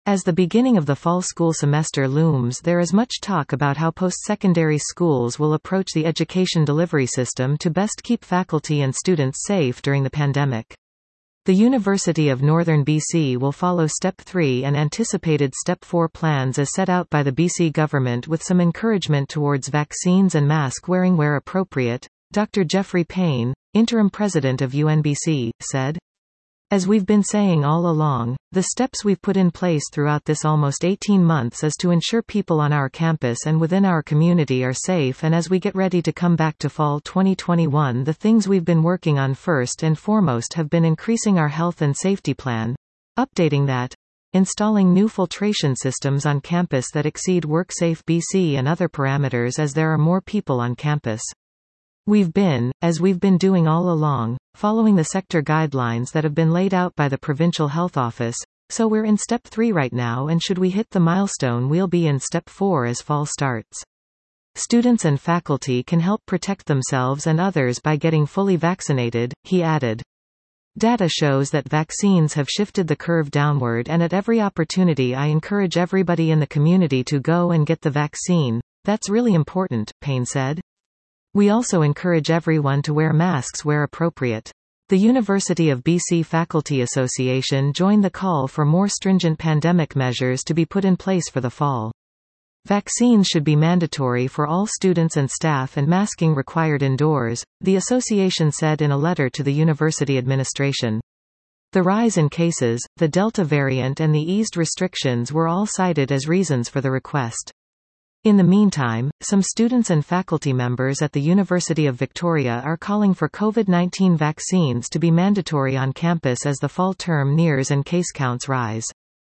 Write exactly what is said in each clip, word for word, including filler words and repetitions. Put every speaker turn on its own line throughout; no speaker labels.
As the beginning of the fall school semester looms, there is much talk about how post-secondary schools will approach the education delivery system to best keep faculty and students safe during the pandemic. The University of Northern B C will follow Step three and anticipated Step four plans as set out by the B C government, with some encouragement towards vaccines and mask wearing where appropriate. Doctor Jeffrey Payne, interim president of U N B C, said, "As we've been saying all along, the steps we've put in place throughout this almost eighteen months is to ensure people on our campus and within our community are safe, and as we get ready to come back to fall twenty twenty-one, the things we've been working on first and foremost have been increasing our health and safety plan, updating that, installing new filtration systems on campus that exceed WorkSafe B C and other parameters as there are more people on campus. We've been, as we've been doing all along, following the sector guidelines that have been laid out by the Provincial Health Office, so we're in Step three right now, and should we hit the milestone we'll be in Step four as fall starts. Students and faculty can help protect themselves and others by getting fully vaccinated," he added. "Data shows that vaccines have shifted the curve downward, and at every opportunity I encourage everybody in the community to go and get the vaccine. That's really important," Payne said. "We also encourage everyone to wear masks where appropriate." The University of B C Faculty Association joined the call for more stringent pandemic measures to be put in place for the fall. Vaccines should be mandatory for all students and staff, and masking required indoors, the association said in a letter to the university administration. The rise in cases, the Delta variant and the eased restrictions were all cited as reasons for the request. In the meantime, some students and faculty members at the University of Victoria are calling for COVID nineteen vaccines to be mandatory on campus as the fall term nears and case counts rise.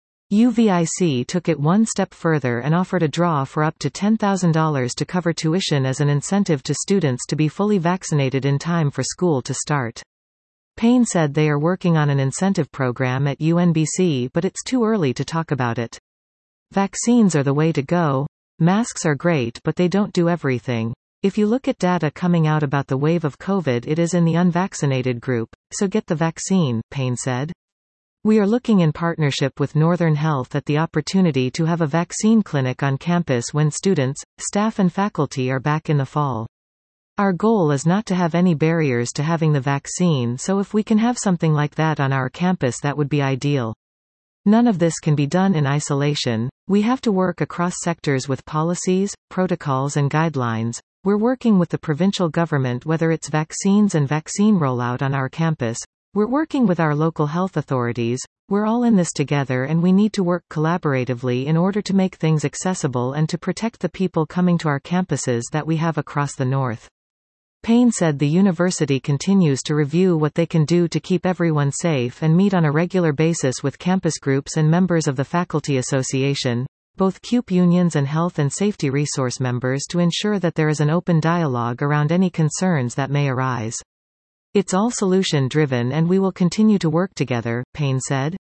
U V I C took it one step further and offered a draw for up to ten thousand dollars to cover tuition as an incentive to students to be fully vaccinated in time for school to start. Payne said they are working on an incentive program at U N B C, but it's too early to talk about it. "Vaccines are the way to go. Masks are great, but they don't do everything. If you look at data coming out about the wave of COVID, it is in the unvaccinated group, so get the vaccine," Payne said. "We are looking in partnership with Northern Health at the opportunity to have a vaccine clinic on campus when students, staff and faculty are back in the fall. Our goal is not to have any barriers to having the vaccine, so if we can have something like that on our campus, that would be ideal. None of this can be done in isolation. We have to work across sectors with policies, protocols and guidelines. We're working with the provincial government whether it's vaccines and vaccine rollout on our campus. We're working with our local health authorities. We're all in this together, and we need to work collaboratively in order to make things accessible and to protect the people coming to our campuses that we have across the north." Payne said the university continues to review what they can do to keep everyone safe and meet on a regular basis with campus groups and members of the Faculty Association, both C U P unions and health and safety resource members, to ensure that there is an open dialogue around any concerns that may arise. "It's all solution-driven and we will continue to work together," Payne said.